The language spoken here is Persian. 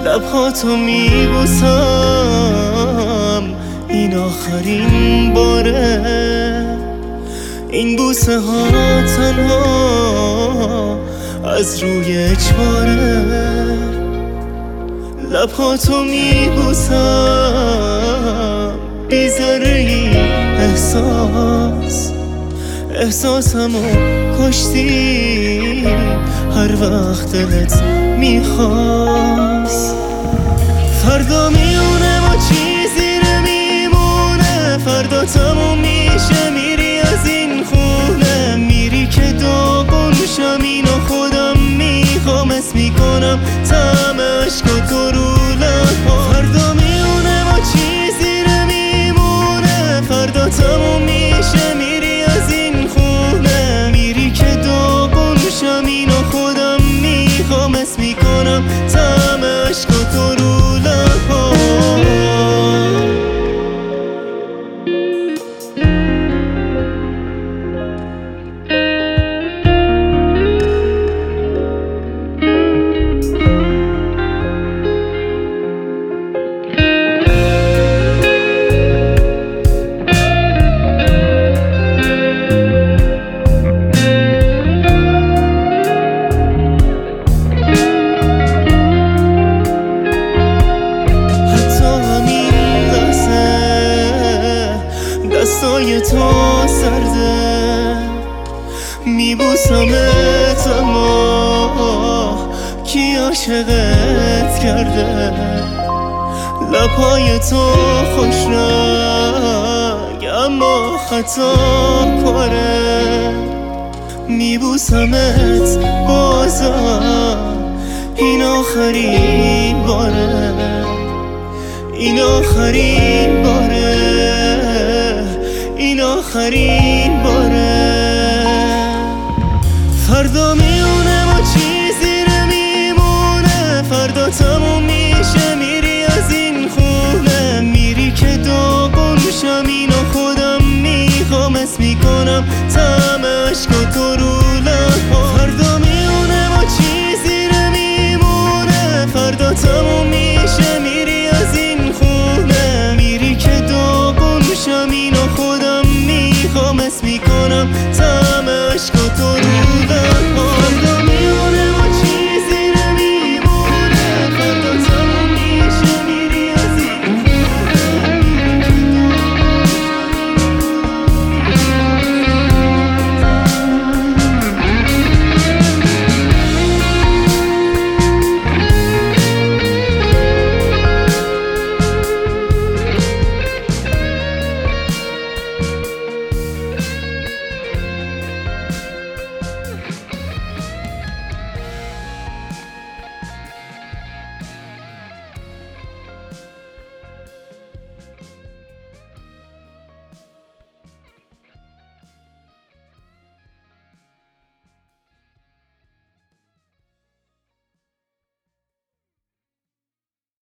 لبهاتو میبوسم این آخرین باره، این بوسه ها تنها از روی اجباره. لبهاتو میبوسم بی ذره‌ای احساسمو کشتی هر وقت دلت میخواست. فردا میونه ما چیزی نمیمونه، فردا تموم میشه میری از این خونه، میری که داغون شم اینو خودم میخوام، اسم میکنم طعم عشق تو رو لب‌ها. فردا میونه ما چیزی نمیمونه، فردا تموم میشه میری از این خونه، میری که داغون شم اینو خودم میخوام، اسم میکنم طعم عشق تو رو لب‌ها. دستای تو سرده میبوسمت، اما کی عاشقت کرده؟ لبهای تو خوش رنگ اما خطا کاره، میبوسمت بازم این آخرین باره، این آخرین باره، این آخرین باره. فردا میونه ما چیزی نمیمونه، فردا تموم